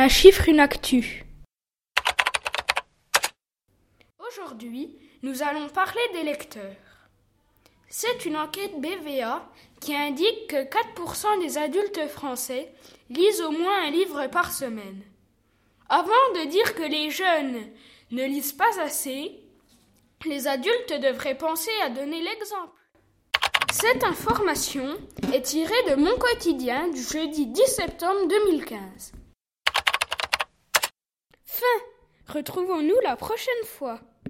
Un chiffre, une actu. Aujourd'hui, nous allons parler des lecteurs. C'est une enquête BVA qui indique que 4% des adultes français lisent au moins un livre par semaine. Avant de dire que les jeunes ne lisent pas assez, les adultes devraient penser à donner l'exemple. Cette information est tirée de Mon Quotidien du jeudi 10 septembre 2015. Fin. Retrouvons-nous la prochaine fois.